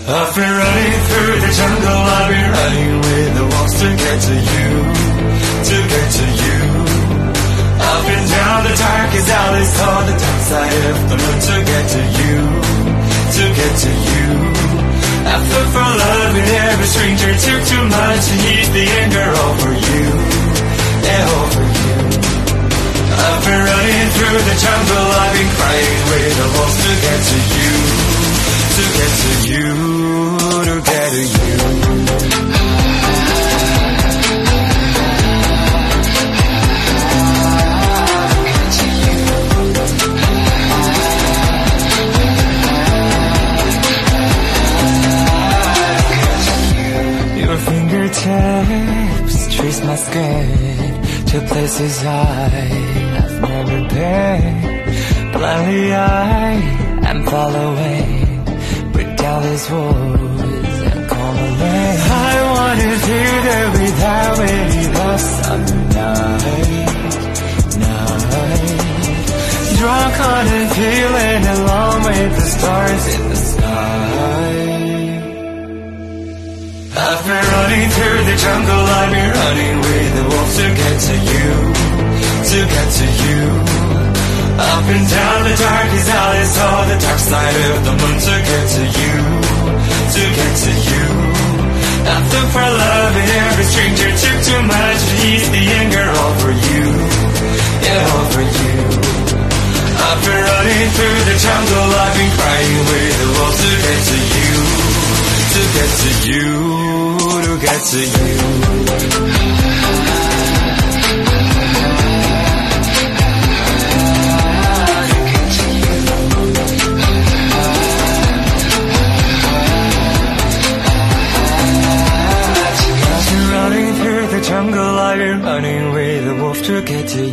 I've been running through the jungle, I've been running with the wolves to get to you, to get to you. I've been down the darkest alleys, saw the dark side of the moon to get to you, to get to you. I looked for love in every stranger, took too much to ease the anger over you, yeah, over you. I've been running through the jungle, I've been crying with the wolves to get to you, to get to you, to get to you. Your fingertips trace my skin to places I've never been. Blindly I am following. Break down these walls and call my name. I wanna feel there without any loss on the night. Drunk on a feeling along with the stars in the sky. I've been running through the jungle, I've been running with the wolves to get to you, to get to you. Up and down the darkest alleys, saw the dark side of the moon to get to you, to get to you. I looked for love in every stranger, took too much to ease the anger over you, yeah, over you. I've been running through the jungle, I've been crying with the wolves to get to you, to get to you, to get to you. I've been running through the jungle, I've been running with the wolf to get to you.